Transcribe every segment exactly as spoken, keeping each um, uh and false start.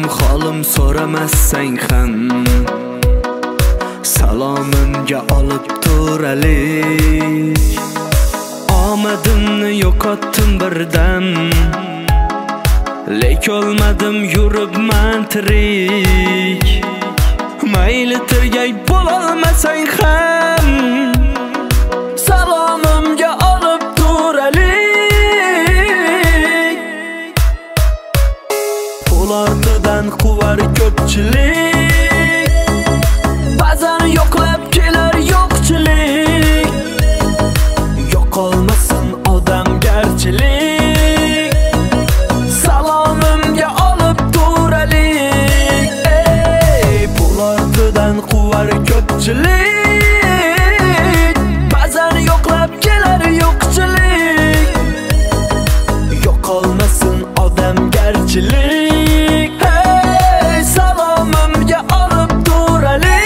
Ahvolim holim so'ramasang ham salomimga olib turalik. Omadimni yo'qotdim birdan, lek olmadim yuribman tirik. Mayli tirgay bo'lolmasang ham salomimga olib turalik. Pul ortidan quvar ko'pchilik, ba'zan yo'qlab kelar yo'qchilik. Yo'qolmasin odamgarchilik, salomimga olib turalik. Ey, pul ortidan quvar ko'pchilik, ba'zan yo'qlab kelar yo'qchilik. Yo'qolmasin odamgarchilik, hey, salomimga olib turalik.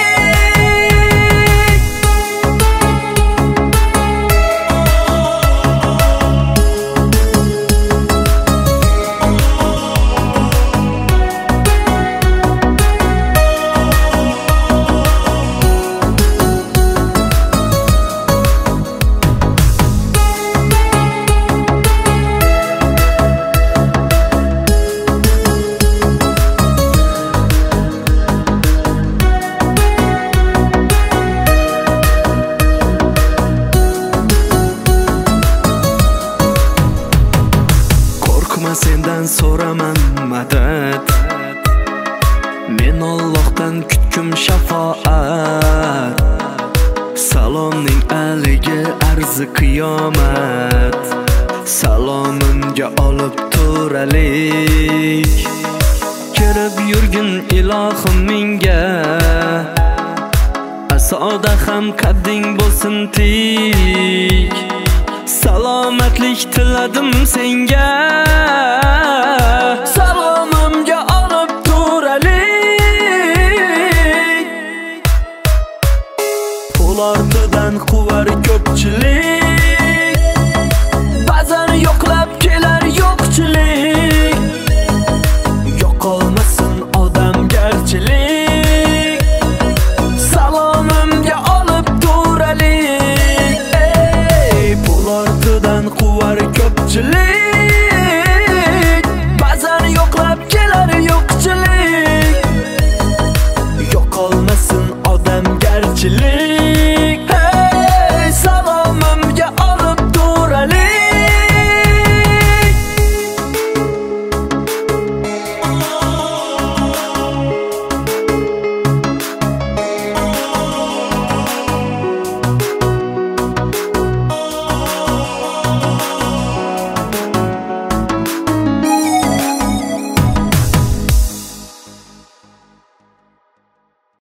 Sendan so'raman madad, men Allohdan kutkum shafoat. Salomning aligi arzi qiyomat, salomimga olib turalik. Kirib yurgin ilohim menga, asoda ham qadding bo'lsin tik. Salomatlik tiladim senga,